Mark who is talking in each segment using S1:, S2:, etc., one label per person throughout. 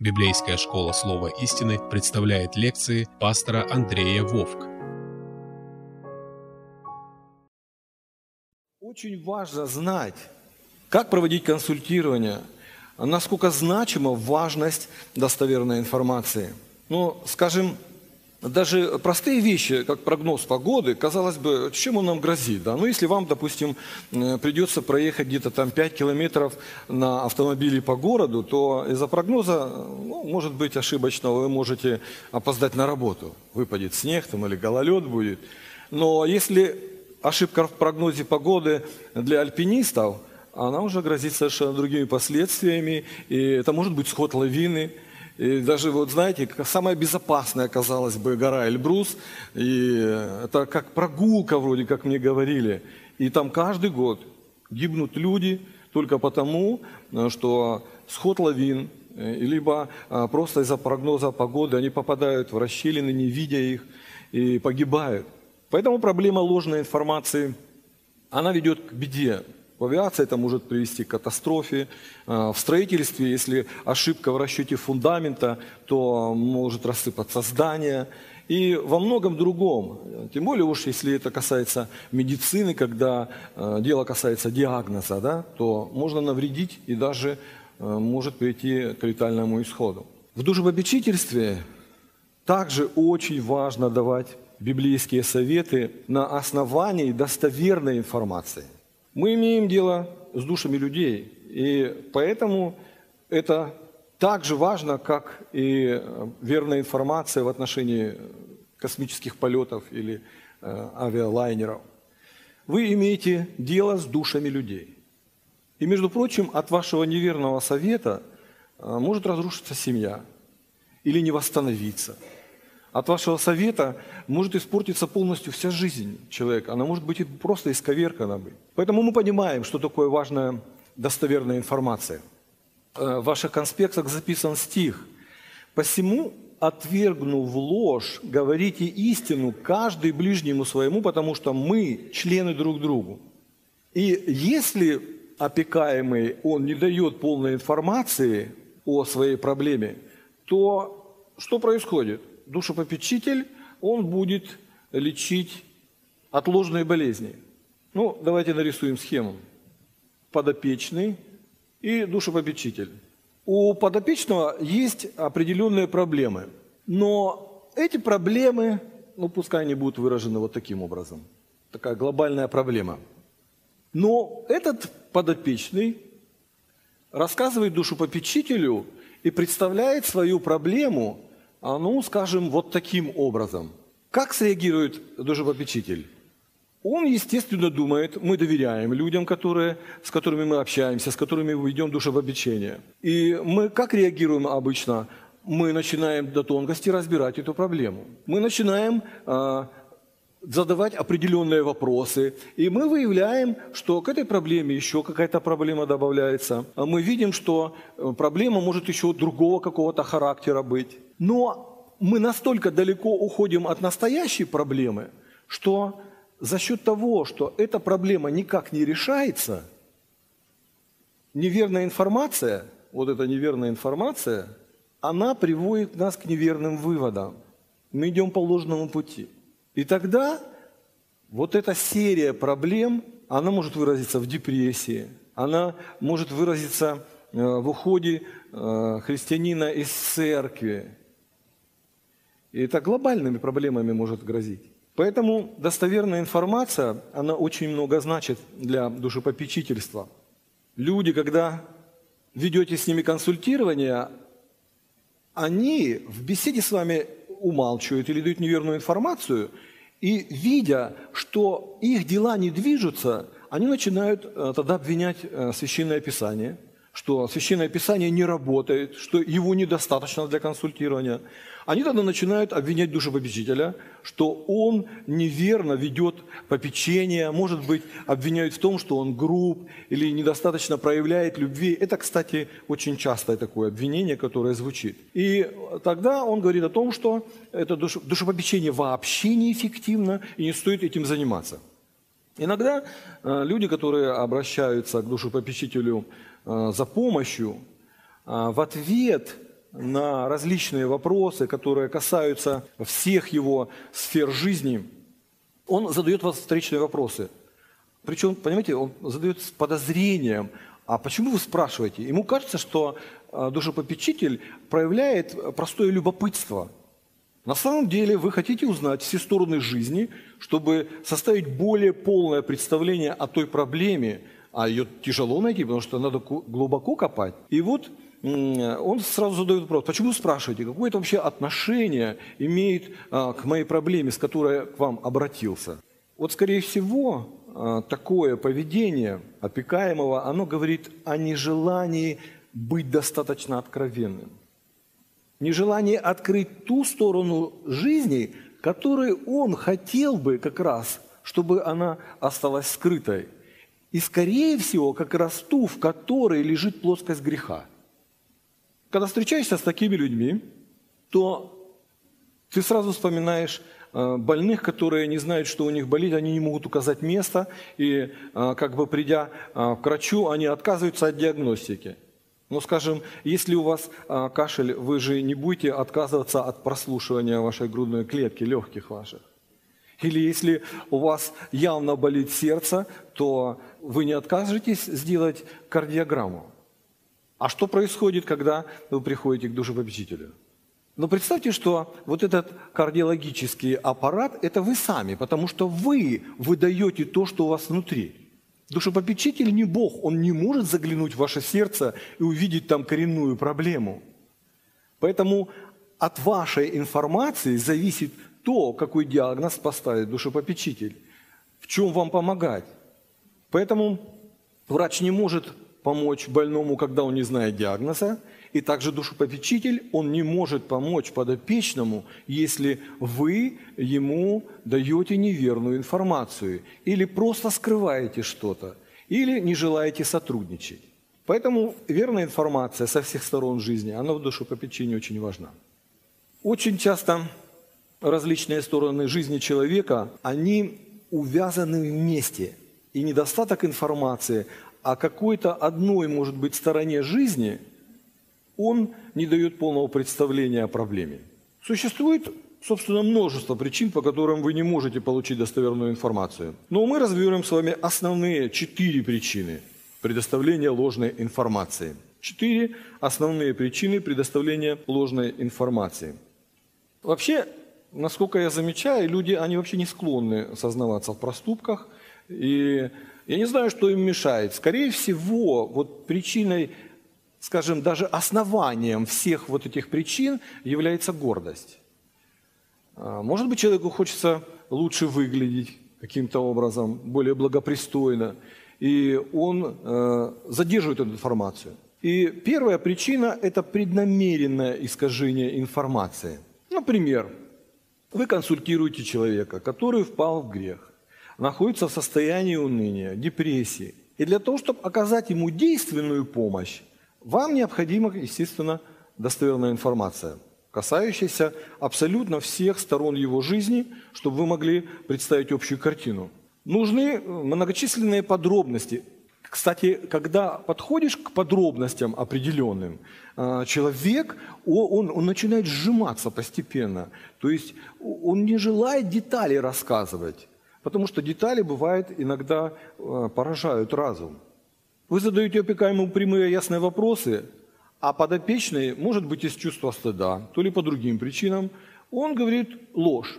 S1: Библейская школа Слова истины представляет лекции пастора Андрея Вовк.
S2: Очень важно знать, как проводить консультирование, насколько значима важность достоверной информации. Скажем, даже простые вещи, как прогноз погоды, казалось бы, чем он нам грозит? Да? Если вам, допустим, придется проехать где-то там 5 километров на автомобиле по городу, то из-за прогноза, может быть, ошибочного, вы можете опоздать на работу. Выпадет снег там, или гололед будет. Но если ошибка в прогнозе погоды для альпинистов, она уже грозит совершенно другими последствиями. И это может быть сход лавины. И даже, знаете, самая безопасная, казалось бы, гора Эльбрус, и это как прогулка вроде, как мне говорили. И там каждый год гибнут люди только потому, что сход лавин, либо просто из-за прогноза погоды они попадают в расщелины, не видя их, и погибают. Поэтому проблема ложной информации, она ведет к беде. В авиации это может привести к катастрофе. В строительстве, если ошибка в расчете фундамента, то может рассыпаться здание. И во многом другом. Тем более уж, если это касается медицины, когда дело касается диагноза, да, то можно навредить и даже может прийти к летальному исходу. В душепопечительстве также очень важно давать библейские советы на основании достоверной информации. Мы имеем дело с душами людей, и поэтому это так же важно, как и верная информация в отношении космических полетов или авиалайнеров. Вы имеете дело с душами людей. И, между прочим, от вашего неверного совета может разрушиться семья или не восстановиться. От вашего совета может испортиться полностью вся жизнь человека. Она может быть и просто исковеркана быть. Поэтому мы понимаем, что такое важная достоверная информация. В ваших конспектах записан стих. «Посему, отвергнув ложь, говорите истину, каждый ближнему своему, потому что мы члены друг другу». И если опекаемый, он не дает полной информации о своей проблеме, то что происходит? Душепопечитель, он будет лечить от ложной болезни. Давайте нарисуем схему. Подопечный и душепопечитель. У подопечного есть определенные проблемы, но эти проблемы, пускай они будут выражены вот таким образом. Такая глобальная проблема. Но этот подопечный рассказывает душепопечителю и представляет свою проблему, скажем, вот таким образом. Как среагирует душепопечитель? Он, естественно, думает, мы доверяем людям, с которыми мы общаемся, с которыми мы ведем душепопечение. И мы как реагируем обычно? Мы начинаем до тонкости разбирать эту проблему. Мы начинаем задавать определенные вопросы, и мы выявляем, что к этой проблеме еще какая-то проблема добавляется. Мы видим, что проблема может еще другого какого-то характера быть. Но мы настолько далеко уходим от настоящей проблемы, что за счет того, что эта проблема никак не решается, неверная информация, эта неверная информация, она приводит нас к неверным выводам. Мы идем по ложному пути. И тогда эта серия проблем, она может выразиться в депрессии, она может выразиться в уходе христианина из церкви. И это глобальными проблемами может грозить. Поэтому достоверная информация, она очень много значит для душепопечительства. Люди, когда ведете с ними консультирование, они в беседе с вами умалчивают или дают неверную информацию, и видя, что их дела не движутся, они начинают тогда обвинять Священное Писание, что Священное Писание не работает, что его недостаточно для консультирования. Они тогда начинают обвинять душепопечителя, что он неверно ведет попечение, может быть, обвиняют в том, что он груб или недостаточно проявляет любви. Это, кстати, очень частое такое обвинение, которое звучит. И тогда он говорит о том, что это душепопечение вообще неэффективно и не стоит этим заниматься. Иногда люди, которые обращаются к душепопечителю за помощью, в ответ на различные вопросы, которые касаются всех его сфер жизни, он задает вам встречные вопросы. Причем, понимаете, он задает с подозрением. А почему вы спрашиваете? Ему кажется, что душепопечитель проявляет простое любопытство. На самом деле вы хотите узнать все стороны жизни, чтобы составить более полное представление о той проблеме, а ее тяжело найти, потому что надо глубоко копать. И вот он сразу задает вопрос: почему вы спрашиваете, какое это вообще отношение имеет к моей проблеме, с которой я к вам обратился? Вот, скорее всего, такое поведение опекаемого, оно говорит о нежелании быть достаточно откровенным. Нежелание открыть ту сторону жизни, которой он хотел бы как раз, чтобы она осталась скрытой. И, скорее всего, как раз ту, в которой лежит плоскость греха. Когда встречаешься с такими людьми, то ты сразу вспоминаешь больных, которые не знают, что у них болит, они не могут указать место, и как бы придя к врачу, они отказываются от диагностики. Но, скажем, если у вас кашель, вы же не будете отказываться от прослушивания вашей грудной клетки, легких ваших. Или если у вас явно болит сердце, то вы не откажетесь сделать кардиограмму. А что происходит, когда вы приходите к душепопечителю? Но представьте, что вот этот кардиологический аппарат – это вы сами, потому что вы выдаете то, что у вас внутри. Душепопечитель не Бог, он не может заглянуть в ваше сердце и увидеть там коренную проблему. Поэтому от вашей информации зависит то, какой диагноз поставит душепопечитель, в чем вам помогать. Поэтому врач не может помочь больному, когда он не знает диагноза, и также душепопечитель, он не может помочь подопечному, если вы ему даете неверную информацию, или просто скрываете что-то, или не желаете сотрудничать. Поэтому верная информация со всех сторон жизни, она в душепопечении очень важна. Очень часто различные стороны жизни человека, они увязаны вместе. И недостаток информации о какой-то одной, может быть, стороне жизни, он не дает полного представления о проблеме. Существует, собственно, множество причин, по которым вы не можете получить достоверную информацию. Но мы разберем с вами основные 4 причины предоставления ложной информации. 4 основные причины предоставления ложной информации. Вообще, насколько я замечаю, люди, они вообще не склонны сознаваться в проступках. И я не знаю, что им мешает. Скорее всего, вот причиной, скажем, даже основанием всех вот этих причин является гордость. Может быть, человеку хочется лучше выглядеть каким-то образом, более благопристойно, и он задерживает эту информацию. И первая причина – это преднамеренное искажение информации. Например, вы консультируете человека, который впал в грех, находится в состоянии уныния, депрессии. И для того, чтобы оказать ему действенную помощь, вам необходима, естественно, достоверная информация, касающаяся абсолютно всех сторон его жизни, чтобы вы могли представить общую картину. Нужны многочисленные подробности. Кстати, когда подходишь к подробностям определенным, человек, он начинает сжиматься постепенно. То есть он не желает деталей рассказывать, потому что детали, бывает, иногда поражают разум. Вы задаете опекаемому прямые ясные вопросы, а подопечный, может быть, из чувства стыда, то ли по другим причинам, он говорит ложь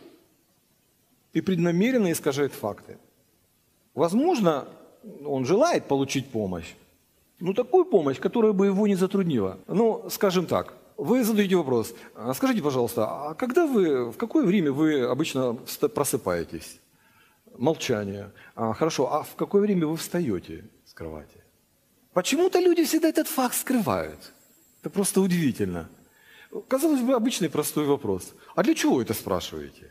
S2: и преднамеренно искажает факты. Возможно, он желает получить помощь, но такую помощь, которая бы его не затруднила. Ну, скажем так, вы задаете вопрос: скажите, пожалуйста, а в какое время вы обычно просыпаетесь? Молчание. Хорошо, а в какое время вы встаете с кровати? Почему-то люди всегда этот факт скрывают. Это просто удивительно. Казалось бы, обычный простой вопрос. А для чего вы это спрашиваете?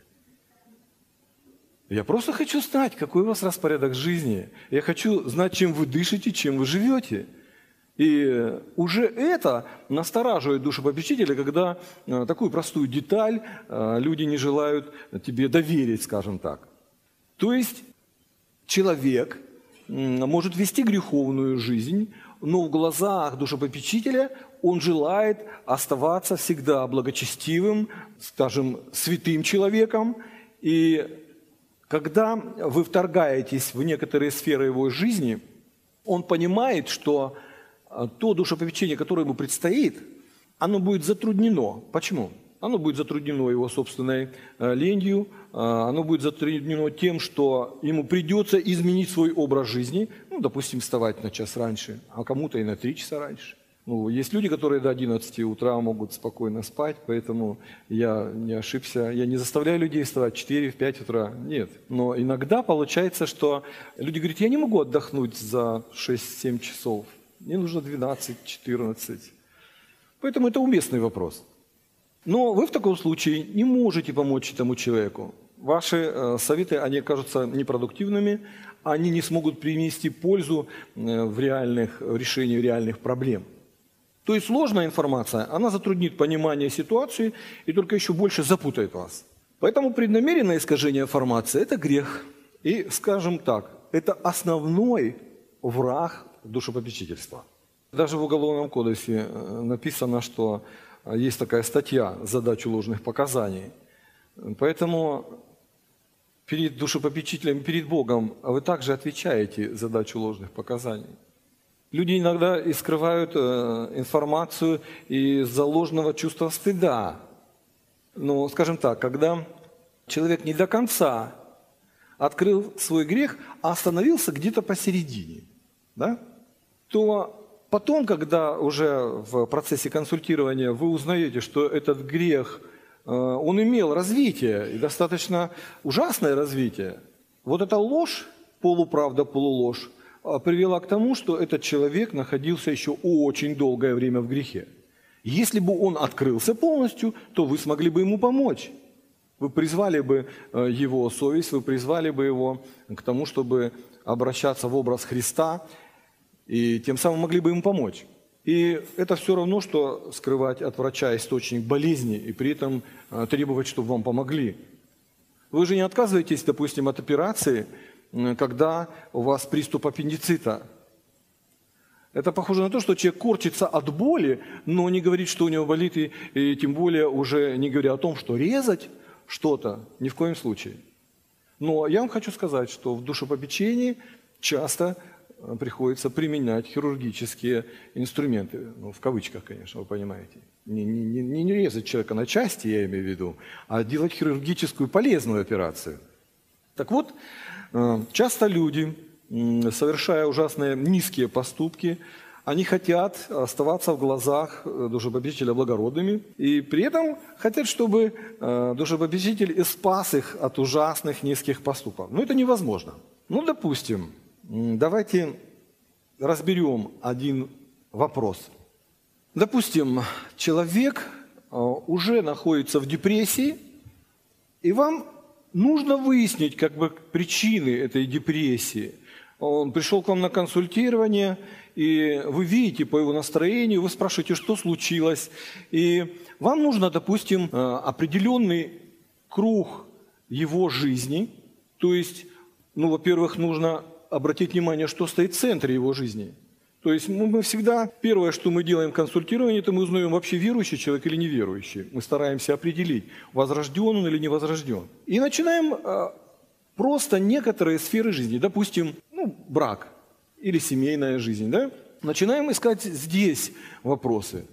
S2: Я просто хочу знать, какой у вас распорядок жизни. Я хочу знать, чем вы дышите, чем вы живете. И уже это настораживает душепопечителя, когда такую простую деталь люди не желают тебе доверить, скажем так. То есть человек может вести греховную жизнь, но в глазах душепопечителя он желает оставаться всегда благочестивым, скажем, святым человеком. И когда вы вторгаетесь в некоторые сферы его жизни, он понимает, что то душепопечение, которое ему предстоит, оно будет затруднено. Почему? Оно будет затруднено его собственной ленью, оно будет затруднено тем, что ему придется изменить свой образ жизни, ну, допустим, вставать на час раньше, а кому-то и на 3 часа раньше. Ну, есть люди, которые до 11 утра могут спокойно спать, поэтому я не ошибся. Я не заставляю людей вставать в 4, в 5 утра, нет. Но иногда получается, что люди говорят, я не могу отдохнуть за 6-7 часов, мне нужно 12-14. Поэтому это уместный вопрос. Но вы в таком случае не можете помочь этому человеку. Ваши советы, они окажутся непродуктивными, они не смогут принести пользу в решении реальных проблем. То есть сложная информация, она затруднит понимание ситуации и только еще больше запутает вас. Поэтому преднамеренное искажение информации – это грех. И, скажем так, это основной враг душепопечительства. Даже в Уголовном кодексе написано, что есть такая статья «Задачу ложных показаний». Поэтому перед душепопечителем, перед Богом вы также отвечаете за дачу ложных показаний. Люди иногда и скрывают информацию из-за ложного чувства стыда. Но, скажем так, когда человек не до конца открыл свой грех, а остановился где-то посередине, да, то потом, когда уже в процессе консультирования вы узнаете, что этот грех, он имел развитие, и достаточно ужасное развитие, вот эта ложь, полуправда, полуложь, привела к тому, что этот человек находился еще очень долгое время в грехе. Если бы он открылся полностью, то вы смогли бы ему помочь. Вы призвали бы его совесть, вы призвали бы его к тому, чтобы обращаться в образ Христа, и тем самым могли бы ему помочь. И это все равно, что скрывать от врача источник болезни и при этом требовать, чтобы вам помогли. Вы же не отказываетесь, допустим, от операции, когда у вас приступ аппендицита. Это похоже на то, что человек корчится от боли, но не говорит, что у него болит, и тем более уже не говоря о том, что резать что-то ни в коем случае. Но я вам хочу сказать, что в душепопечении часто приходится применять хирургические инструменты, ну, в кавычках, конечно, вы понимаете. Не резать человека на части, я имею в виду, а делать хирургическую полезную операцию. Так вот, часто люди, совершая ужасные низкие поступки, они хотят оставаться в глазах душепопечителя благородными, и при этом хотят, чтобы душепопечитель спас их от ужасных низких поступков. Но это невозможно. Ну, допустим, давайте разберем один вопрос. Допустим, человек уже находится в депрессии, и вам нужно выяснить причины этой депрессии. Он пришел к вам на консультирование, и вы видите по его настроению, вы спрашиваете, что случилось. И вам нужно, допустим, определенный круг его жизни. То есть, во-первых, нужно обратить внимание, что стоит в центре его жизни. То есть мы всегда, первое, что мы делаем в консультировании, это мы узнаем, вообще верующий человек или неверующий. Мы стараемся определить, возрожден он или не возрожден. И начинаем просто некоторые сферы жизни, допустим, брак или семейная жизнь, да? Начинаем искать здесь вопросы.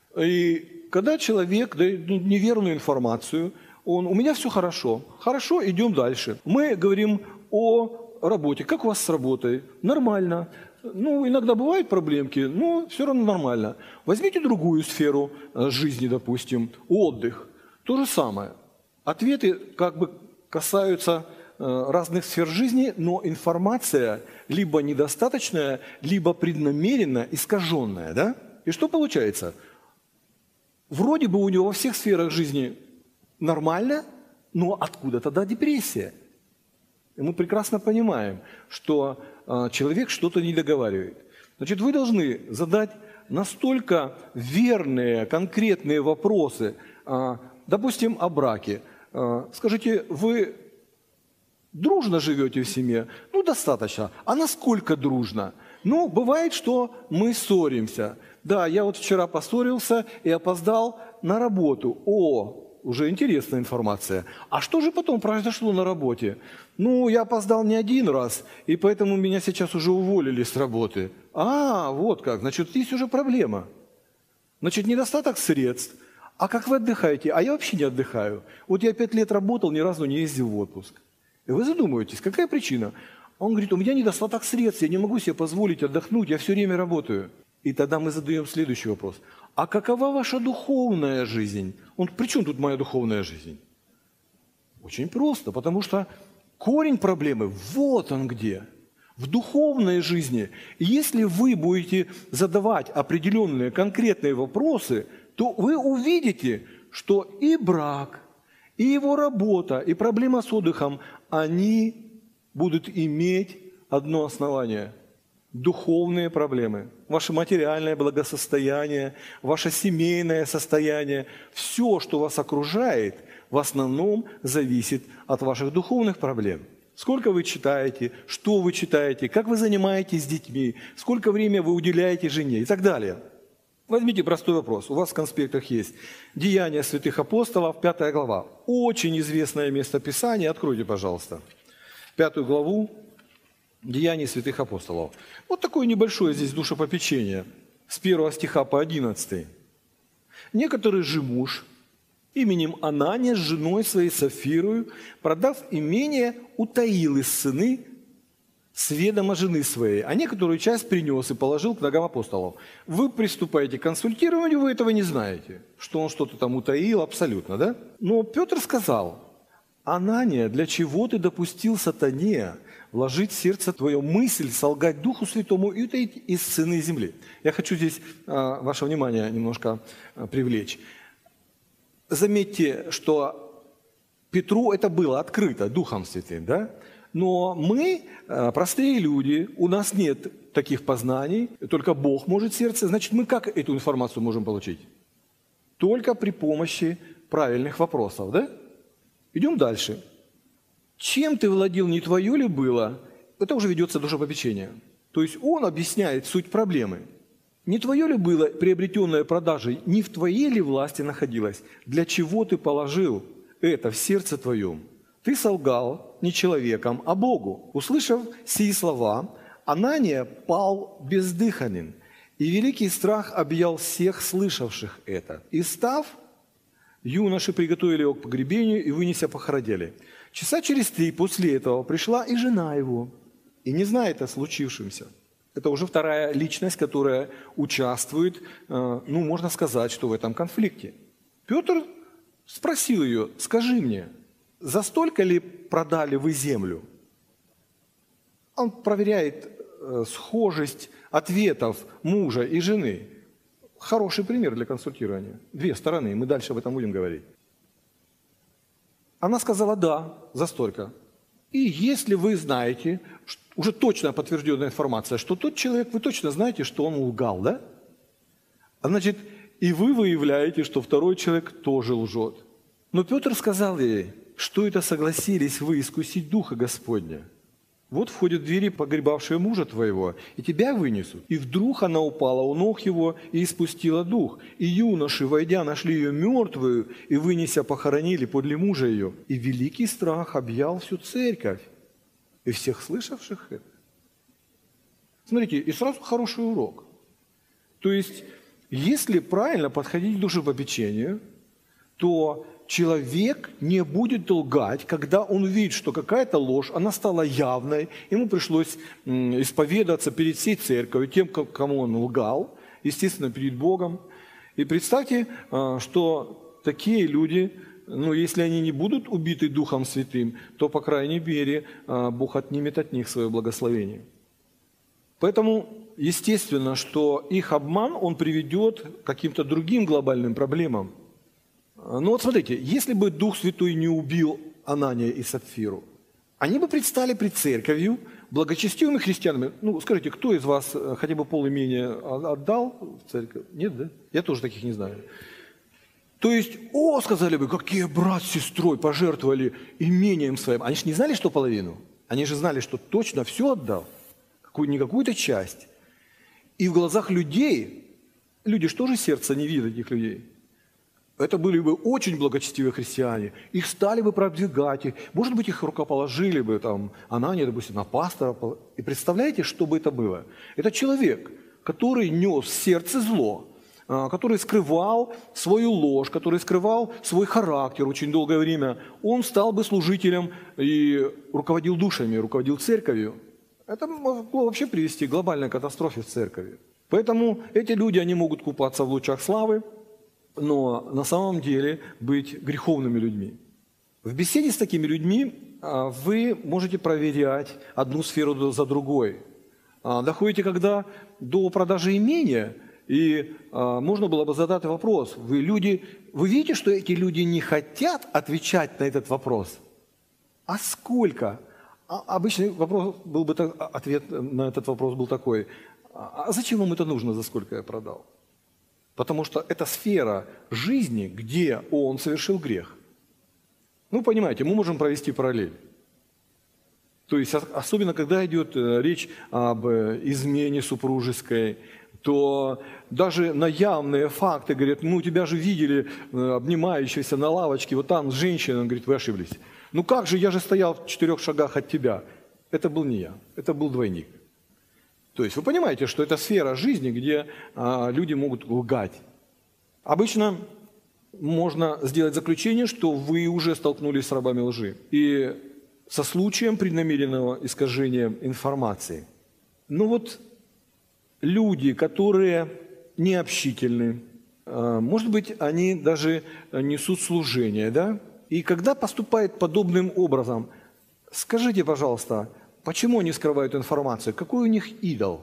S2: И когда человек дает неверную информацию, у меня все хорошо, идем дальше. Мы говорим о работе, как у вас с работой? Нормально. Иногда бывают проблемки, но все равно нормально. Возьмите другую сферу жизни, допустим, отдых. То же самое. Ответы касаются разных сфер жизни, но информация либо недостаточная, либо преднамеренно искаженная. Да? И что получается? Вроде бы у него во всех сферах жизни нормально, но откуда тогда депрессия? И мы прекрасно понимаем, что человек что-то не договаривает. Значит, вы должны задать настолько верные, конкретные вопросы, допустим, о браке. Скажите, вы дружно живете в семье? Достаточно. А насколько дружно? Бывает, что мы ссоримся. Да, я вот вчера поссорился и опоздал на работу. О, уже интересная информация. А что же потом произошло на работе? Ну, я опоздал не один раз, и поэтому меня сейчас уже уволили с работы. А, вот как, значит, здесь уже проблема. Значит, недостаток средств. А как вы отдыхаете? А я вообще не отдыхаю. Вот я 5 лет работал, ни разу не ездил в отпуск. И вы задумываетесь, какая причина? Он говорит, у меня недостаток средств, я не могу себе позволить отдохнуть, я все время работаю. И тогда мы задаем следующий вопрос. А какова ваша духовная жизнь? При чем тут моя духовная жизнь? Очень просто, потому что корень проблемы, вот он где. В духовной жизни. И если вы будете задавать определенные конкретные вопросы, то вы увидите, что и брак, и его работа, и проблема с отдыхом, они будут иметь одно основание – духовные проблемы. Ваше материальное благосостояние, ваше семейное состояние, все, что вас окружает, в основном зависит от ваших духовных проблем. Сколько вы читаете, что вы читаете, как вы занимаетесь с детьми, сколько времени вы уделяете жене и так далее. Возьмите простой вопрос. У вас в конспектах есть «Деяния святых апостолов», 5 глава. Очень известное местописание. Откройте, пожалуйста. 5 главу «Деяний святых апостолов». Вот такое небольшое здесь душепопечение. С 1 стиха по 11. «Некоторый же муж именем Анания с женой своей Сафирою, продав имение, утаил из сыны с ведома жены своей, а некоторую часть принес и положил к ногам апостолов». Вы приступаете к консультированию, вы этого не знаете, что он что-то там утаил, абсолютно, да? Но Петр сказал: «Анания, для чего ты допустил сатане вложить в сердце твое мысль, солгать Духу Святому и утаить из сыны земли?» Я хочу здесь ваше внимание немножко привлечь. Заметьте, что Петру это было открыто Духом Святым, да? Но мы, простые люди, у нас нет таких познаний, только Бог может сердце. Значит, мы как эту информацию можем получить? Только при помощи правильных вопросов, да? Идем дальше. Чем ты владел, не твое ли было? Это уже ведется душепопечение. То есть он объясняет суть проблемы. Не твое ли было приобретенное продажей, не в твоей ли власти находилось? Для чего ты положил это в сердце твоем? Ты солгал не человеком, а Богу. Услышав сии слова, Анания пал бездыханен, и великий страх объял всех слышавших это. И став, юноши приготовили его к погребению и, вынеся, похоронили. Часа через 3 после этого пришла и жена его, и не знает о случившемся. Это уже вторая личность, которая участвует, можно сказать, что в этом конфликте. Петр спросил ее: скажи мне, за столько ли продали вы землю? Он проверяет схожесть ответов мужа и жены. Хороший пример для консультирования. 2 стороны, мы дальше об этом будем говорить. Она сказала: да, за столько. И если вы знаете, уже точно подтвержденная информация, что тот человек, вы точно знаете, что он лгал, да? Значит, и вы выявляете, что второй человек тоже лжет. Но Петр сказал ей: что это согласились вы искусить Духа Господня? Вот входят в двери, погребавшие мужа твоего, и тебя вынесут. И вдруг она упала у ног его и испустила дух. И юноши, войдя, нашли ее мертвую, и, вынеся, похоронили подле мужа ее. И великий страх объял всю церковь и всех слышавших это. Смотрите, и сразу хороший урок. То есть, если правильно подходить к душепопечению, то человек не будет лгать, когда он видит, что какая-то ложь, она стала явной, ему пришлось исповедаться перед всей церковью, тем, кому он лгал, естественно, перед Богом. И представьте, что такие люди, если они не будут убиты Духом Святым, то, по крайней мере, Бог отнимет от них свое благословение. Поэтому, естественно, что их обман, он приведет к каким-то другим глобальным проблемам. Вот смотрите, если бы Дух Святой не убил Анания и Сапфиру, они бы предстали пред церковью благочестивыми христианами. Скажите, кто из вас хотя бы полимения отдал в церковь? Нет, да? Я тоже таких не знаю. То есть, сказали бы, какие брат с сестрой пожертвовали имением своим. Они же не знали, что половину. Они же знали, что точно все отдал. Не какую-то часть. И в глазах людей Люди что же сердца не видят этих людей? Это были бы очень благочестивые христиане. Их стали бы продвигать. Может быть, их рукоположили бы, там, Анания, допустим, на пастора. И представляете, что бы это было? Это человек, который нес в сердце зло, который скрывал свою ложь, который скрывал свой характер очень долгое время. Он стал бы служителем и руководил душами, руководил церковью. Это могло вообще привести к глобальной катастрофе в церкви. Поэтому эти люди, они могут купаться в лучах славы, но на самом деле быть греховными людьми. В беседе с такими людьми вы можете проверять одну сферу за другой. Доходите когда до продажи имения, и можно было бы задать вопрос. Вы видите, что эти люди не хотят отвечать на этот вопрос? А сколько? Обычный вопрос был бы, ответ на этот вопрос был такой. А зачем вам это нужно, за сколько я продал? Потому что это сфера жизни, где он совершил грех. Ну, понимаете, мы можем провести параллель. То есть, особенно когда идет речь об измене супружеской, то даже на явные факты говорят, мы тебя же видели обнимающегося на лавочке, вот там с женщиной, он говорит, вы ошиблись. Ну как же, я же стоял в 4 шагах от тебя. Это был не я, это был двойник. То есть вы понимаете, что это сфера жизни, где люди могут лгать. Обычно можно сделать заключение, что вы уже столкнулись с рабами лжи и со случаем преднамеренного искажения информации. Ну вот люди, которые необщительны, может быть, они даже несут служение, да? И когда поступают подобным образом, скажите, пожалуйста, почему они скрывают информацию? Какой у них идол?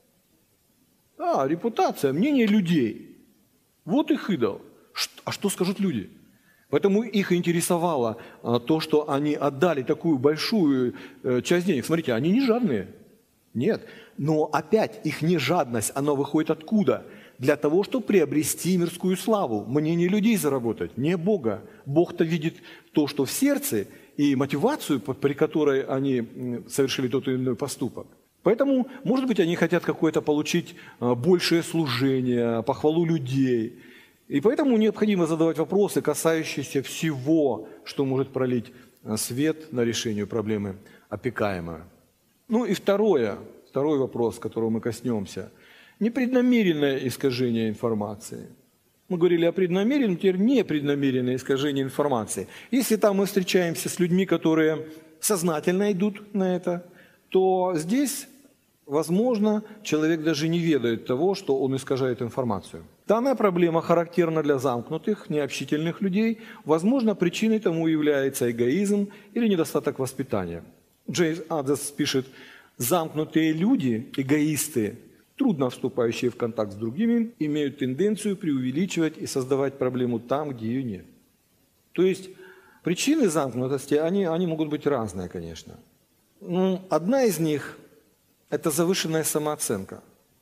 S2: Репутация, мнение людей. Вот их идол. А что скажут люди? Поэтому их интересовало то, что они отдали такую большую часть денег. Смотрите, они не жадные. Нет. Но опять их нежадность, она выходит откуда? Для того, чтобы приобрести мирскую славу, мнение людей заработать, не Бога. Бог-то видит то, что в сердце, и мотивацию, при которой они совершили тот или иной поступок. Поэтому, может быть, они хотят какое-то получить большее служение, похвалу людей. И поэтому необходимо задавать вопросы, касающиеся всего, что может пролить свет на решение проблемы опекаемого. Ну и второй вопрос, которого мы коснемся. Непреднамеренное искажение информации. Мы говорили о преднамеренном, теперь непреднамеренное искажение информации. Если там мы встречаемся с людьми, которые сознательно идут на это, то здесь, возможно, человек даже не ведает того, что он искажает информацию. Данная проблема характерна для замкнутых, необщительных людей. Возможно, причиной тому является эгоизм или недостаток воспитания. Джеймс Аддес пишет, замкнутые люди, эгоисты, трудно вступающие в контакт с другими, имеют тенденцию преувеличивать и создавать проблему там, где ее нет. То есть причины замкнутости, они могут быть разные, конечно. Одна из них – это завышенная самооценка.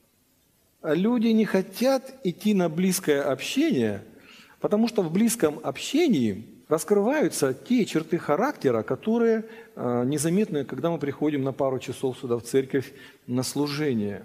S2: Люди не хотят идти на близкое общение, потому что в близком общении раскрываются те черты характера, которые незаметны, когда мы приходим на пару часов сюда в церковь на служение.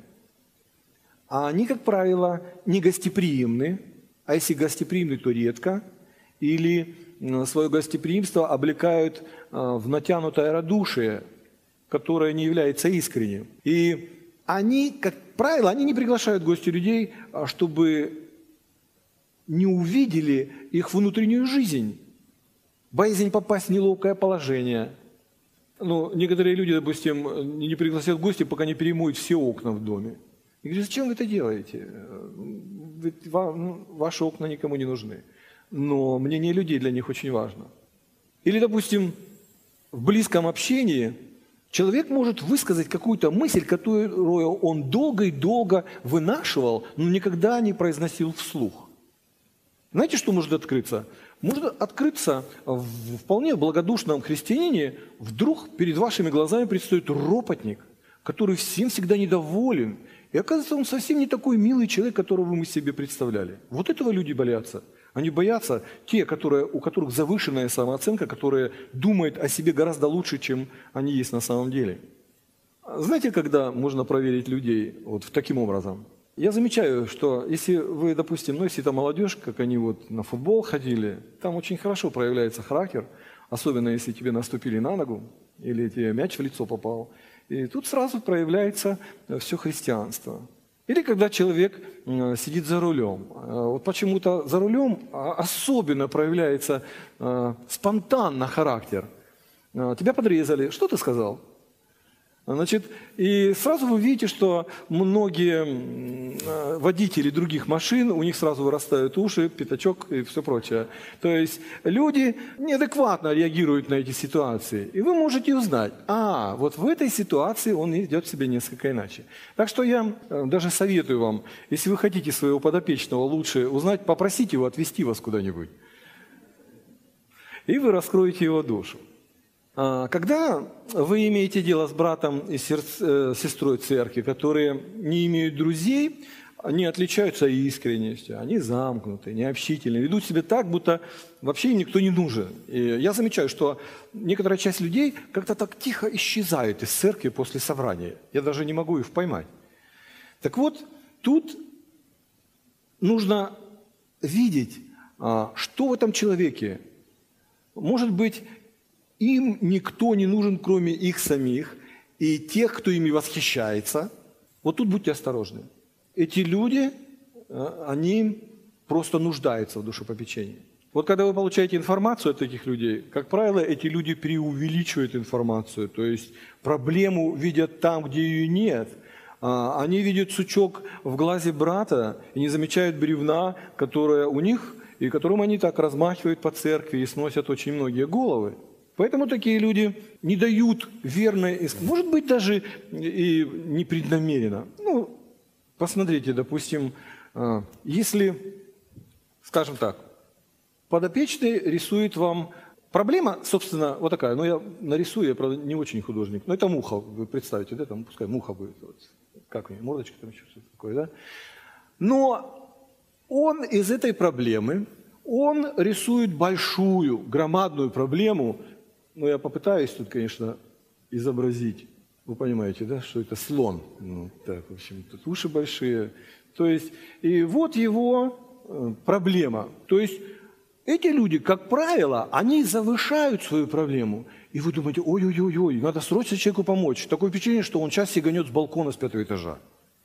S2: А они, как правило, не гостеприимны, а если гостеприимны, то редко, или свое гостеприимство облекают в натянутое радушие, которое не является искренним. И они, как правило, они не приглашают в гости людей, чтобы не увидели их внутреннюю жизнь, боязнь попасть в неловкое положение. Некоторые люди, допустим, не пригласят в гости, пока не перемоют все окна в доме. И говорят, зачем вы это делаете? Ведь ваши окна никому не нужны. Но мнение людей для них очень важно. Или, допустим, в близком общении человек может высказать какую-то мысль, которую он долго и долго вынашивал, но никогда не произносил вслух. Знаете, что может открыться? Может открыться в вполне благодушном христианине, вдруг перед вашими глазами предстает ропотник, который всем всегда недоволен. И оказывается, он совсем не такой милый человек, которого мы себе представляли. Вот этого люди боятся. Они боятся те, у которых завышенная самооценка, которые думают о себе гораздо лучше, чем они есть на самом деле. Знаете, когда можно проверить людей вот таким образом? Я замечаю, что если вы, допустим, если это молодежь, как они вот на футбол ходили, там очень хорошо проявляется характер, особенно если тебе наступили на ногу или тебе мяч в лицо попал. И тут сразу проявляется все христианство. Или когда человек сидит за рулем. Вот почему-то за рулем особенно проявляется спонтанно характер. Тебя подрезали. Что ты сказал? Значит, и сразу вы видите, что многие водители других машин, у них сразу вырастают уши, пятачок и все прочее. То есть люди неадекватно реагируют на эти ситуации. И вы можете узнать, вот в этой ситуации он идет себя несколько иначе. Так что я даже советую вам, если вы хотите своего подопечного лучше узнать, попросите его отвезти вас куда-нибудь. И вы раскроете его душу. Когда вы имеете дело с братом и сестрой церкви, которые не имеют друзей, они отличаются искренностью, они замкнуты, необщительны, ведут себя так, будто вообще им никто не нужен. И я замечаю, что некоторая часть людей как-то так тихо исчезает из церкви после собрания. Я даже не могу их поймать. Так вот, тут нужно видеть, что в этом человеке. Может быть, им никто не нужен, кроме их самих и тех, кто ими восхищается. Вот тут будьте осторожны. Эти люди, они просто нуждаются в душепопечении. Вот когда вы получаете информацию от этих людей, как правило, эти люди преувеличивают информацию, то есть проблему видят там, где ее нет. Они видят сучок в глазе брата и не замечают бревна, которое у них, и которым они так размахивают по церкви и сносят очень многие головы. Поэтому такие люди не дают верной, может быть, даже и непреднамеренно. Посмотрите, допустим, если, скажем так, подопечный рисует вам... Проблема, собственно, вот такая. Я нарисую, я, правда, не очень художник. Но это муха, вы представите, да, там пускай муха будет. Вот, как у нее, мордочка там еще что-то такое, да? Но он из этой проблемы, он рисует большую, громадную проблему. Я попытаюсь тут, конечно, изобразить. Вы понимаете, да, что это слон. В общем, тут уши большие. То есть, и вот его проблема. То есть, эти люди, как правило, они завышают свою проблему. И вы думаете, ой-ой-ой, надо срочно человеку помочь. Такое впечатление, что он сейчас сиганет с балкона с 5-го этажа.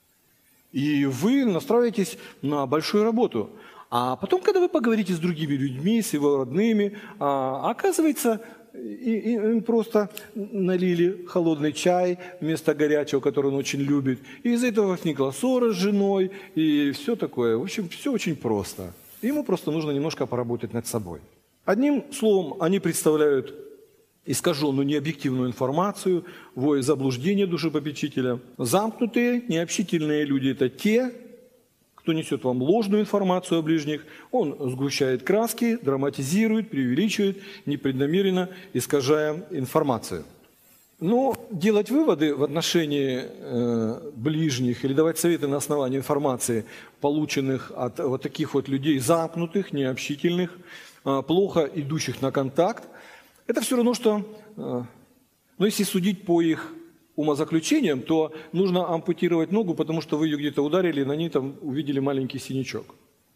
S2: И вы настраиваетесь на большую работу. А потом, когда вы поговорите с другими людьми, с его родными, оказывается... И им просто налили холодный чай вместо горячего, который он очень любит. И из этого возникла ссора с женой и все такое. В общем, все очень просто. Ему просто нужно немножко поработать над собой. Одним словом, они представляют искаженную необъективную информацию, вводят в заблуждение душепопечителя. Замкнутые, необщительные люди – это те, кто несет вам ложную информацию о ближних, он сгущает краски, драматизирует, преувеличивает, непреднамеренно искажая информацию. Но делать выводы в отношении ближних или давать советы на основании информации, полученных от вот таких вот людей замкнутых, необщительных, плохо идущих на контакт, это все равно, что, если судить по их умозаключением, то нужно ампутировать ногу, потому что вы ее где-то ударили, и на ней там увидели маленький синячок.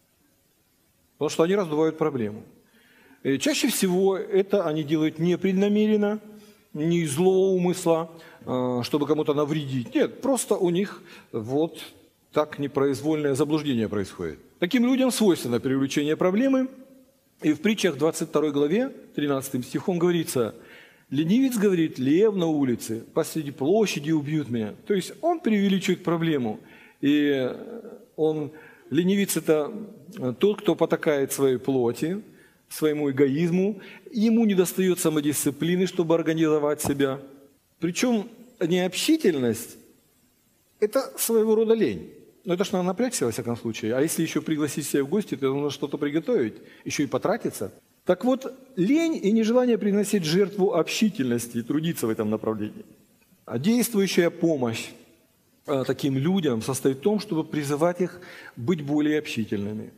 S2: Потому что они раздувают проблему. И чаще всего это они делают непреднамеренно, не из злого умысла, чтобы кому-то навредить. Нет, просто у них вот так непроизвольное заблуждение происходит. Таким людям свойственно привлечение проблемы. И в притчах 22 главе, 13 стихом говорится: ленивец говорит, лев на улице, посреди площади убьют меня. То есть он преувеличивает проблему. И ленивец – это тот, кто потакает своей плоти, своему эгоизму. Ему недостает самодисциплины, чтобы организовать себя. Причем необщительность – это своего рода лень. Это ж надо напрячься, во всяком случае. А если еще пригласить себя в гости, то нужно что-то приготовить, еще и потратиться. Так вот, лень и нежелание приносить жертву общительности и трудиться в этом направлении. А действующая помощь таким людям состоит в том, чтобы призывать их быть более общительными,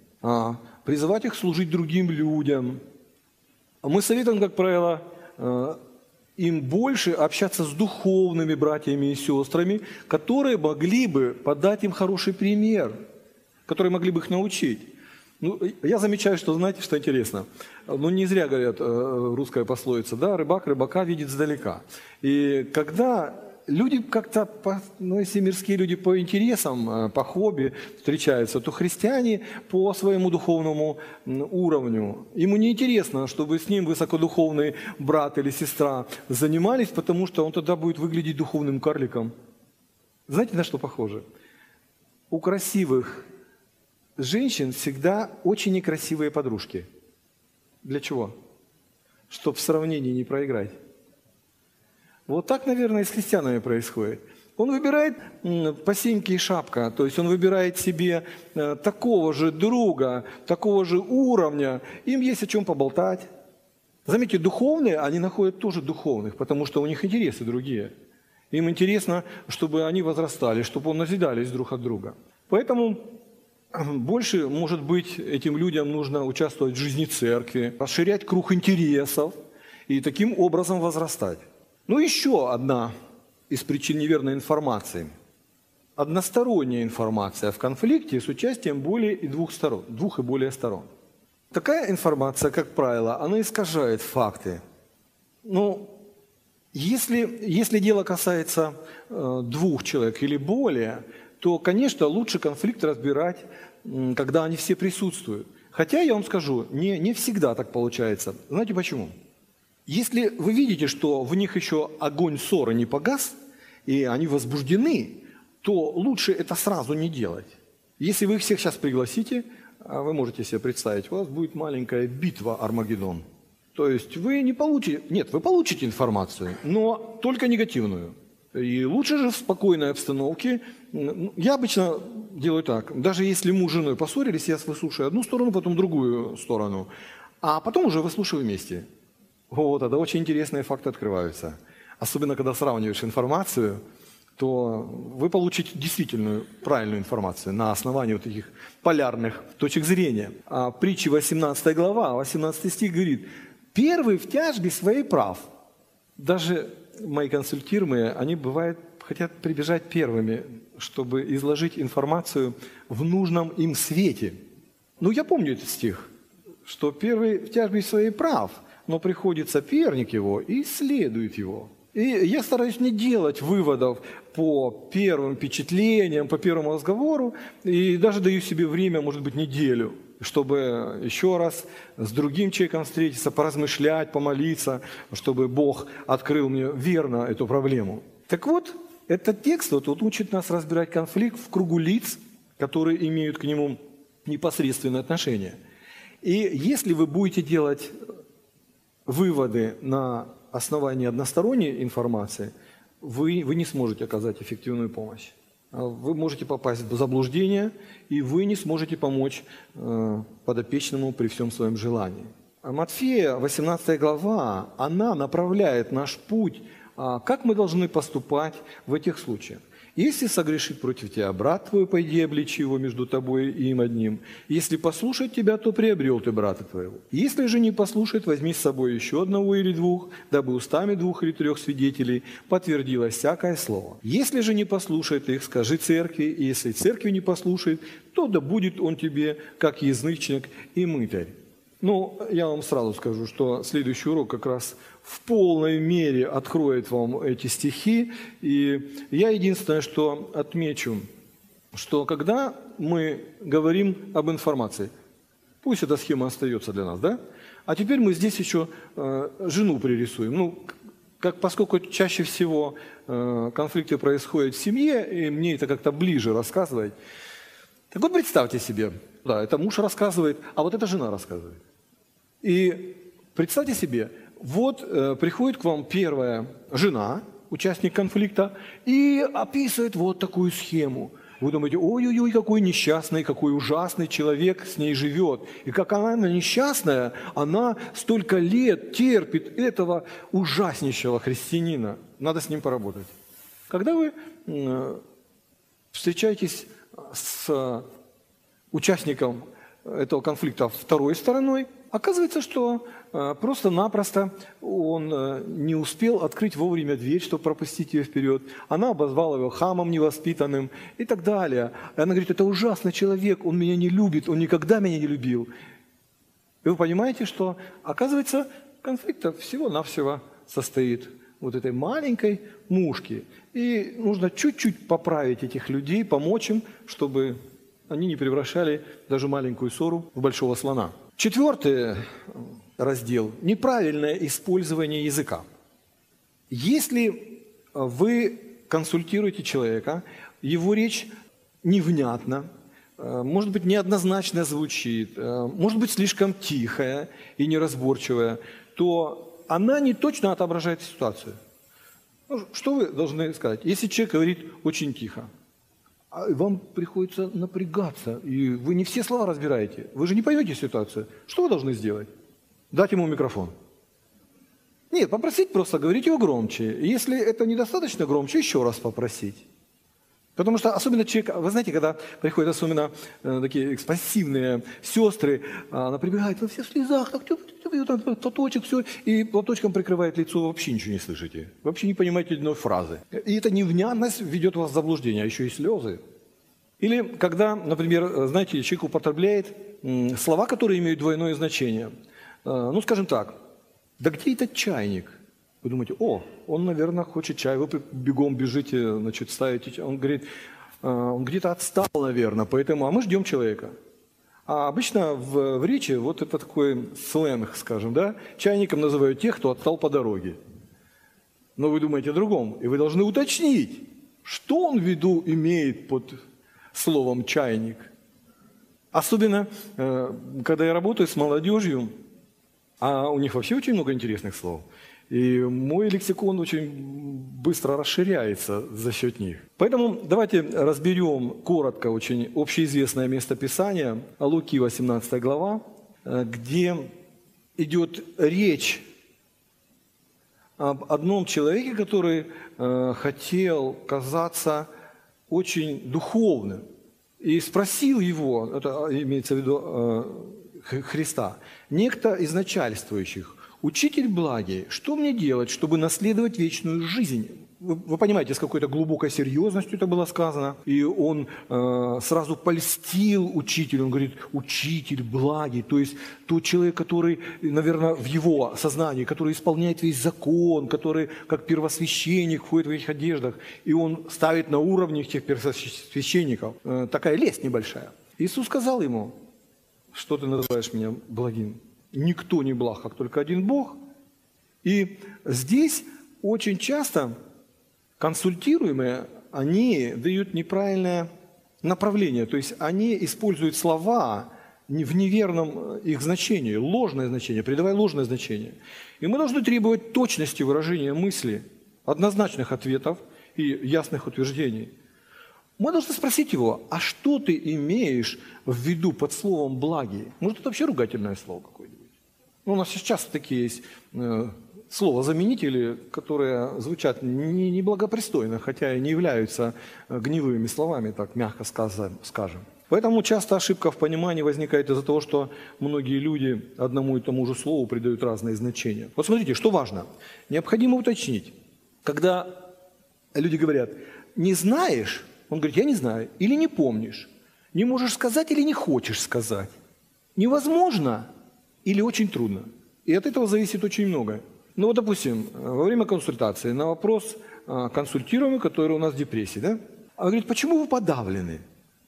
S2: призывать их служить другим людям. Мы советуем, как правило, им больше общаться с духовными братьями и сестрами, которые могли бы подать им хороший пример, которые могли бы их научить. Ну, я замечаю, что, знаете, что интересно? Ну, не зря говорят русская пословица, да, рыбак рыбака видит сдалека. И когда люди как-то, ну, если мирские люди по интересам, по хобби встречаются, то христиане по своему духовному уровню, ему не интересно, чтобы с ним высокодуховный брат или сестра занимались, потому что он тогда будет выглядеть духовным карликом. Знаете, на что похоже? У красивых женщин всегда очень некрасивые подружки. Для чего? Чтобы в сравнении не проиграть. Вот так, наверное, и с христианами происходит. Он выбирает посиньки и шапка, то есть он выбирает себе такого же друга, такого же уровня, им есть о чем поболтать. Заметьте, духовные, они находят тоже духовных, потому что у них интересы другие. Им интересно, чтобы они возрастали, чтобы назидались друг от друга. Поэтому больше, может быть, этим людям нужно участвовать в жизни церкви, расширять круг интересов и таким образом возрастать. Ну, еще одна из причин неверной информации. Односторонняя информация в конфликте с участием более и двух и более сторон. Такая информация, как правило, она искажает факты. Но если дело касается двух человек или более, то, конечно, лучше конфликт разбирать, когда они все присутствуют. Хотя, я вам скажу, не всегда так получается. Знаете почему? Если вы видите, что в них еще огонь ссоры не погас, и они возбуждены, то лучше это сразу не делать. Если вы их всех сейчас пригласите, вы можете себе представить, у вас будет маленькая битва Армагеддон. То есть вы не получите, нет, вы получите информацию, но только негативную. И лучше же в спокойной обстановке. Я обычно делаю так, даже если муж с женой поссорились, я выслушаю одну сторону, потом другую сторону, а потом уже выслушаю вместе. Вот, тогда очень интересные факты открываются. Особенно, когда сравниваешь информацию, то вы получите действительно правильную информацию на основании вот таких полярных точек зрения. А притча 18 глава, 18 стих говорит: «Первый в тяжбе своей прав». Даже мои консультируемые, они бывают хотят прибежать первыми, чтобы изложить информацию в нужном им свете. Ну, я помню этот стих, что первый в тяжбе своей прав, но приходит соперник его и исследует его. И я стараюсь не делать выводов по первым впечатлениям, по первому разговору, и даже даю себе время, может быть, неделю, чтобы еще раз с другим человеком встретиться, поразмышлять, помолиться, чтобы Бог открыл мне верно эту проблему. Так вот, этот текст вот учит нас разбирать конфликт в кругу лиц, которые имеют к нему непосредственное отношение. И если вы будете делать выводы на основании односторонней информации, вы не сможете оказать эффективную помощь. Вы можете попасть в заблуждение, и вы не сможете помочь подопечному при всем своем желании. А Матфея, 18 глава, она направляет наш путь, как мы должны поступать в этих случаях. Если согрешит против тебя брат твой, пойди обличи его между тобой и им одним. Если послушает тебя, то приобрел ты брата твоего. Если же не послушает, возьми с собой еще одного или двух, дабы устами 2 или 3 свидетелей подтвердилось всякое слово. Если же не послушает их, скажи церкви, и если церкви не послушает, то да будет он тебе, как язычник и мытарь. Ну, я вам сразу скажу, что следующий урок как раз в полной мере откроет вам эти стихи. И я единственное, что отмечу, что когда мы говорим об информации, пусть эта схема остается для нас, да? А теперь мы здесь еще жену пририсуем. Ну, поскольку чаще всего конфликты происходят в семье, и мне это как-то ближе рассказывать. Так вот, представьте себе, да, это муж рассказывает, а вот это жена рассказывает. И представьте себе, вот приходит к вам первая жена, участник конфликта, и описывает вот такую схему. Вы думаете, ой-ой-ой, какой несчастный, какой ужасный человек с ней живет. И как она несчастная, она столько лет терпит этого ужаснейшего христианина. Надо с ним поработать. Когда вы встречаетесь с участником этого конфликта второй стороной, оказывается, что просто-напросто он не успел открыть вовремя дверь, чтобы пропустить ее вперед. Она обозвала его хамом невоспитанным и так далее. И она говорит, это ужасный человек, он меня не любит, он никогда меня не любил. И вы понимаете, что, оказывается, конфликт всего-навсего состоит вот этой маленькой мушки. И нужно чуть-чуть поправить этих людей, помочь им, чтобы они не превращали даже маленькую ссору в большого слона. Четвертый раздел – неправильное использование языка. Если вы консультируете человека, его речь невнятна, может быть, неоднозначно звучит, может быть, слишком тихая и неразборчивая, то она не точно отображает ситуацию. Ну, что вы должны сказать? Если человек говорит очень тихо, вам приходится напрягаться, и вы не все слова разбираете, вы же не поймете ситуацию. Что вы должны сделать? Дать ему микрофон. Нет, попросить просто говорить его громче. Если это недостаточно громче, еще раз попросить. Потому что особенно человек, вы знаете, когда приходят особенно такие экспансивные сестры, она прибегает, вы все в слезах, так, платочек, все, и платочком прикрывает лицо, вы вообще ничего не слышите. Вообще не понимаете одной фразы. И эта невнятность ведет вас в заблуждение, а еще и слезы. Или когда, например, знаете, человек употребляет слова, которые имеют двойное значение. Ну, скажем так, да где этот чайник? Вы думаете, он, наверное, хочет чай, вы бегом бежите, значит, ставите, он говорит, он где-то отстал, наверное, поэтому, а мы ждем человека. А обычно в речи вот это такой сленг, скажем, да, чайником называют тех, кто отстал по дороге. Но вы думаете о другом, и вы должны уточнить, что он в виду имеет под словом «чайник». Особенно, когда я работаю с молодежью, а у них вообще очень много интересных слов. И мой лексикон очень быстро расширяется за счет них. Поэтому давайте разберем коротко очень общеизвестное местописание, Луки, 18 глава, где идет речь об одном человеке, который хотел казаться очень духовным. И спросил его, это имеется в виду Христа, некто из начальствующих: «Учитель благий, что мне делать, чтобы наследовать вечную жизнь?» Вы понимаете, с какой-то глубокой серьезностью это было сказано. И он сразу польстил учителю. Он говорит, учитель благий. То есть тот человек, который, наверное, в его сознании, который исполняет весь закон, который как первосвященник ходит в этих одеждах. И он ставит на уровне тех первосвященников. Такая лесть небольшая. Иисус сказал ему, что ты называешь меня благим? Никто не благ, как только один Бог. И здесь очень часто консультируемые, они дают неправильное направление. То есть они используют слова в неверном их значении, ложное значение, придавая ложное значение. И мы должны требовать точности выражения мысли, однозначных ответов и ясных утверждений. Мы должны спросить его, а что ты имеешь в виду под словом «благий»? Может, это вообще ругательное слово какое-нибудь? Ну, у нас сейчас часто такие есть слова-заменители, которые звучат неблагопристойно, хотя и не являются гневными словами, так мягко скажем. Поэтому часто ошибка в понимании возникает из-за того, что многие люди одному и тому же слову придают разные значения. Вот смотрите, что важно. Необходимо уточнить. Когда люди говорят «не знаешь», он говорит, я не знаю, или не помнишь, не можешь сказать или не хочешь сказать, невозможно или очень трудно. И от этого зависит очень многое. Ну вот, допустим, во время консультации на вопрос консультируемый, который у нас в депрессии, да? Он говорит, почему вы подавлены?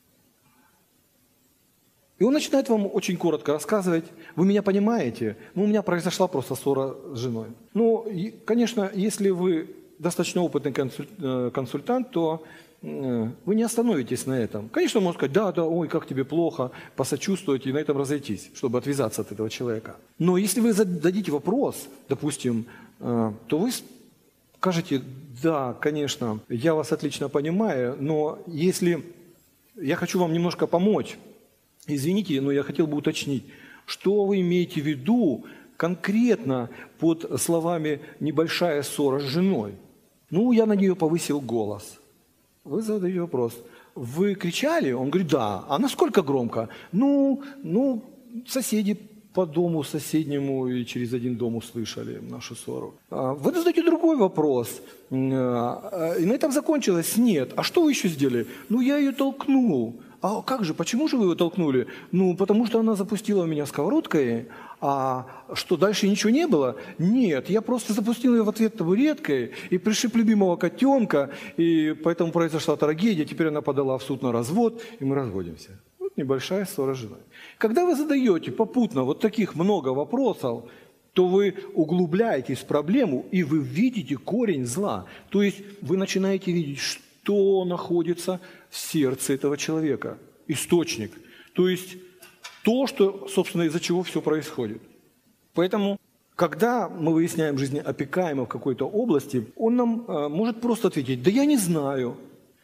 S2: И он начинает вам очень коротко рассказывать, вы меня понимаете, у меня произошла просто ссора с женой. Ну, конечно, если вы достаточно опытный консультант, то вы не остановитесь на этом. Конечно, он может сказать, да, ой, как тебе плохо, посочувствовать и на этом разойтись, чтобы отвязаться от этого человека. Но если вы зададите вопрос, допустим, то вы скажете, да, конечно, я вас отлично понимаю, но если я хочу вам немножко помочь, извините, но я хотел бы уточнить, что вы имеете в виду конкретно под словами «небольшая ссора с женой»? Ну, я на нее повысил голос. Вы задаете вопрос, вы кричали? Он говорит, да. А насколько громко? Ну, соседи по дому соседнему и через один дом услышали нашу ссору. Вы задаете другой вопрос. И на этом закончилось? Нет. А что вы еще сделали? Ну, я ее толкнул. А как же, почему же вы ее толкнули? Ну, потому что она запустила в меня сковородкой. А что, дальше ничего не было? Нет, я просто запустил ее в ответ табуреткой и пришиб любимого котенка, и поэтому произошла трагедия. Теперь она подала в суд на развод, и мы разводимся. Вот небольшая ссора с женой. Когда вы задаете попутно вот таких много вопросов, то вы углубляетесь в проблему, и вы видите корень зла. То есть вы начинаете видеть, что находится в сердце этого человека. Источник. То есть то, что, собственно, из-за чего все происходит. Поэтому, когда мы выясняем жизнь опекаемого в какой-то области, он нам может просто ответить, да я не знаю.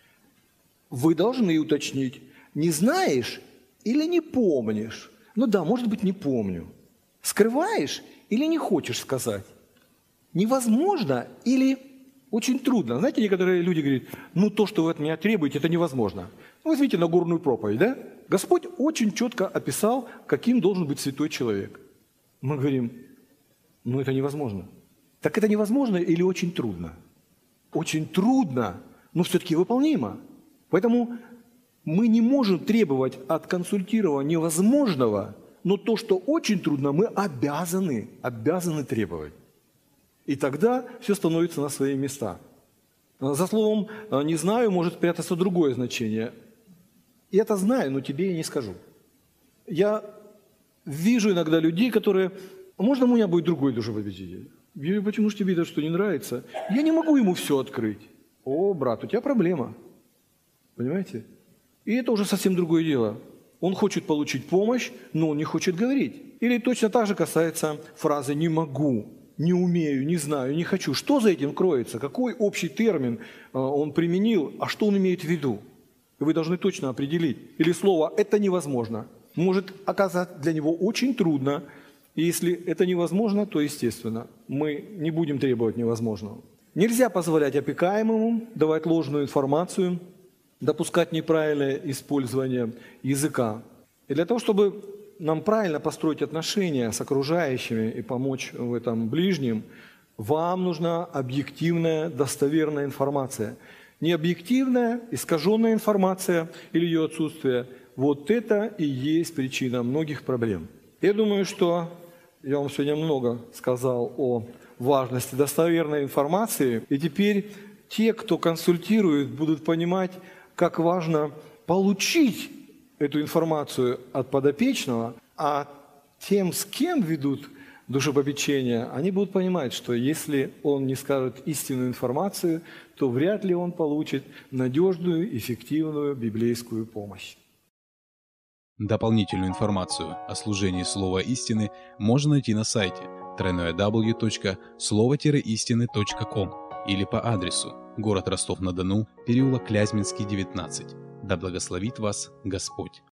S2: Вы должны уточнить, не знаешь или не помнишь? Ну да, может быть, не помню. Скрываешь или не хочешь сказать? Невозможно или очень трудно. Знаете, некоторые люди говорят, ну то, что вы от меня требуете, это невозможно. Ну, возьмите Нагорную проповедь, да? Господь очень четко описал, каким должен быть святой человек. Мы говорим, ну это невозможно. Так это невозможно или очень трудно? Очень трудно, но все-таки выполнимо. Поэтому мы не можем требовать от консультирования невозможного, но то, что очень трудно, мы обязаны требовать. И тогда все становится на свои места. За словом «не знаю» может прятаться другое значение. Я это знаю, но тебе я не скажу. Я вижу иногда людей, которые... Можно у меня будет другой душепопечитель? Я говорю, почему же тебе это что не нравится? Я не могу ему все открыть. О, брат, у тебя проблема. Понимаете? И это уже совсем другое дело. Он хочет получить помощь, но он не хочет говорить. Или точно так же касается фразы «не могу», «не умею», «не знаю», «не хочу». Что за этим кроется? Какой общий термин он применил, а что он имеет в виду? Вы должны точно определить. Или слово «это невозможно» может оказаться для него очень трудно. И если это невозможно, то, естественно, мы не будем требовать невозможного. Нельзя позволять опекаемому давать ложную информацию, допускать неправильное использование языка. И для того, чтобы нам правильно построить отношения с окружающими и помочь в этом ближним, вам нужна объективная, достоверная информация. Не объективная, искаженная информация или ее отсутствие. Вот это и есть причина многих проблем. Я думаю, что я вам сегодня много сказал о важности достоверной информации. И теперь те, кто консультирует, будут понимать, как важно получить эту информацию от подопечного, а тем, с кем ведут душепопечение, они будут понимать, что если он не скажет истинную информацию, то вряд ли он получит надежную, эффективную библейскую помощь.
S1: Дополнительную информацию о служении Слова Истины можно найти на сайте www.slovo-истины.com или по адресу город Ростов-на-Дону, переулок Клязьминский, 19. Да благословит вас Господь!